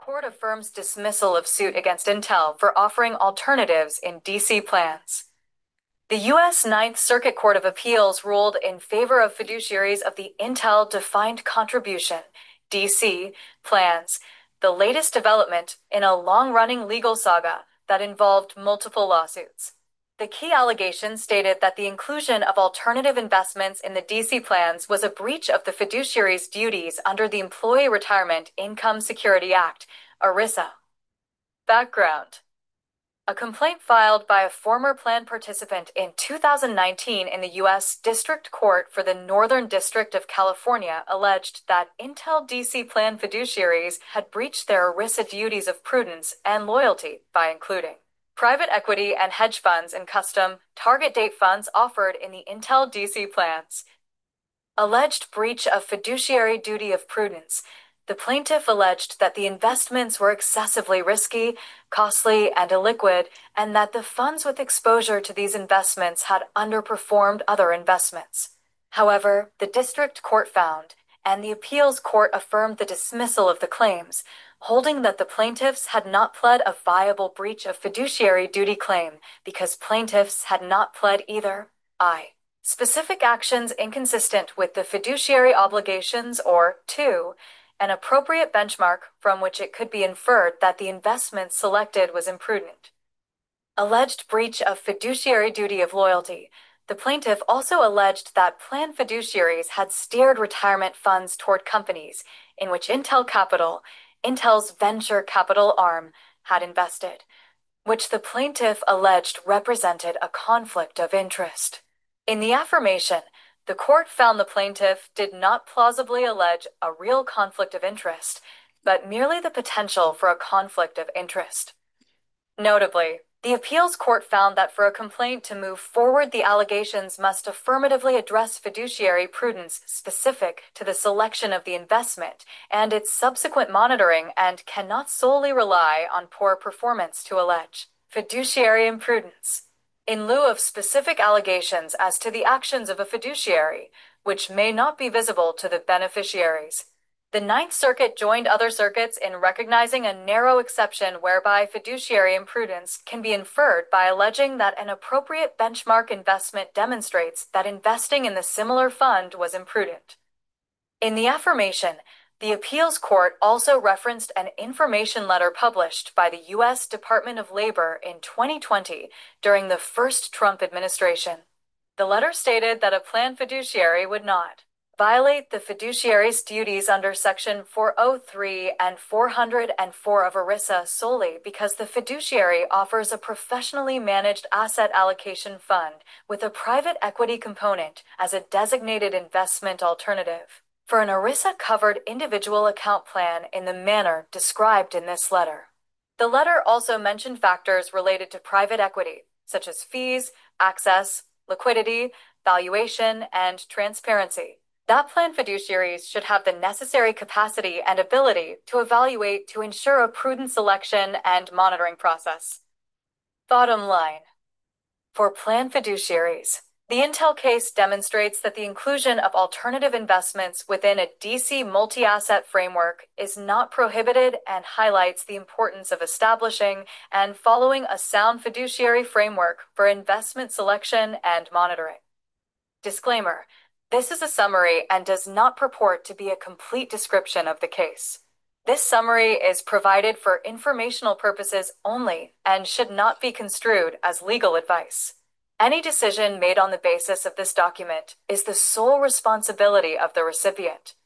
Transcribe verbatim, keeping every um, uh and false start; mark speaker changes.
Speaker 1: Court affirms dismissal of suit against Intel for offering alternatives in D C plans. The U S Ninth Circuit Court of Appeals ruled in favor of fiduciaries of the Intel Defined Contribution (D C) plans, the latest development in a long-running legal saga that involved multiple lawsuits. The key allegation stated that the inclusion of alternative investments in the D C plans was a breach of the fiduciary's duties under the Employee Retirement Income Security Act, ERISA. Background: a complaint filed by a former plan participant in two thousand nineteen in the U S District Court for the Northern District of California alleged that Intel D C plan fiduciaries had breached their ERISA duties of prudence and loyalty by including private equity and hedge funds and custom target date funds offered in the Intel D C plans. Alleged breach of fiduciary duty of prudence. The plaintiff alleged that the investments were excessively risky, costly, and illiquid, and that the funds with exposure to these investments had underperformed other investments. However, the district court found, and the appeals court affirmed the dismissal of the claims, holding that the plaintiffs had not pled a viable breach of fiduciary duty claim because plaintiffs had not pled either I. specific actions inconsistent with the fiduciary obligations, or two. An appropriate benchmark from which it could be inferred that the investment selected was imprudent. Alleged breach of fiduciary duty of loyalty. The plaintiff also alleged that plan fiduciaries had steered retirement funds toward companies in which Intel Capital, Intel's venture capital arm, had invested, which the plaintiff alleged represented a conflict of interest. In the affirmation, the court found the plaintiff did not plausibly allege a real conflict of interest, but merely the potential for a conflict of interest. Notably, the appeals court found that for a complaint to move forward, the allegations must affirmatively address fiduciary prudence specific to the selection of the investment and its subsequent monitoring, and cannot solely rely on poor performance to allege fiduciary imprudence. In lieu of specific allegations as to the actions of a fiduciary, which may not be visible to the beneficiaries. The Ninth Circuit joined other circuits in recognizing a narrow exception whereby fiduciary imprudence can be inferred by alleging that an appropriate benchmark investment demonstrates that investing in the similar fund was imprudent. In the affirmation, the appeals court also referenced an information letter published by the U S Department of Labor in twenty twenty during the first Trump administration. The letter stated that a plan fiduciary would not violate the fiduciary's duties under Section four oh three and four hundred four of ERISA solely because the fiduciary offers a professionally managed asset allocation fund with a private equity component as a designated investment alternative for an ERISA-covered individual account plan in the manner described in this letter. The letter also mentioned factors related to private equity, such as fees, access, liquidity, valuation, and transparency. That plan fiduciaries should have the necessary capacity and ability to evaluate to ensure a prudent selection and monitoring process. Bottom line. For plan fiduciaries, the Intel case demonstrates that the inclusion of alternative investments within a D C multi-asset framework is not prohibited and highlights the importance of establishing and following a sound fiduciary framework for investment selection and monitoring. Disclaimer: this is a summary and does not purport to be a complete description of the case. This summary is provided for informational purposes only and should not be construed as legal advice. Any decision made on the basis of this document is the sole responsibility of the recipient.